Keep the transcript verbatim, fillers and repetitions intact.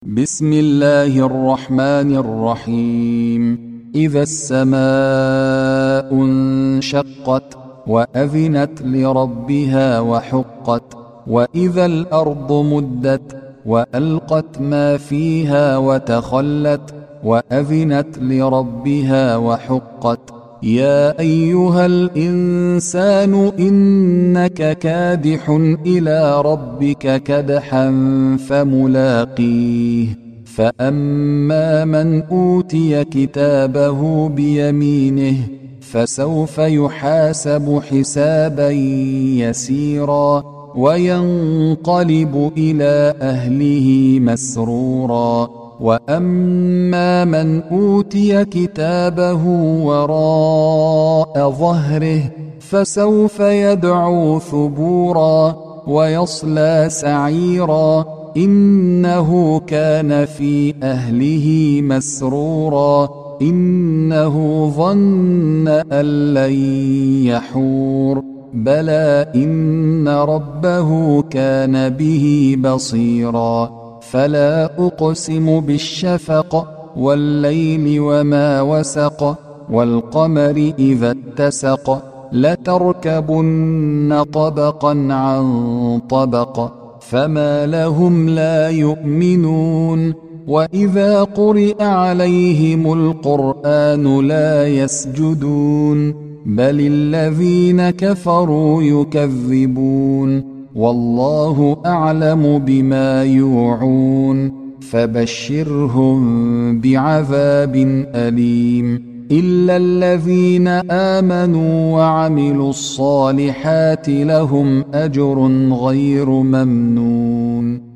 بسم الله الرحمن الرحيم. إذا السماء انشقت وأذنت لربها وحقت، وإذا الأرض مدت وألقت ما فيها وتخلت وأذنت لربها وحقت. يا أيها الإنسان إنك كادح إلى ربك كدحا فملاقيه. فأما من أوتي كتابه بيمينه فسوف يحاسب حسابا يسيرا وينقلب إلى أهله مسرورا. وأما من أوتي كتابه وراء ظهره فسوف يدعو ثبورا ويصلى سعيرا إنه كان في أهله مسرورا إنه ظن أن لن يحور بلى إن ربه كان به بصيرا. فلا أقسم بالشفق والليل وما وسق والقمر إذا اتسق لتركبن طبقا عن طبق فما لهم لا يؤمنون. وإذا قرئ عليهم القرآن لا يسجدون بل الذين كفروا يكذبون والله أعلم بما يوعون فبشرهم بعذاب أليم إلا الذين آمنوا وعملوا الصالحات لهم أجر غير ممنون.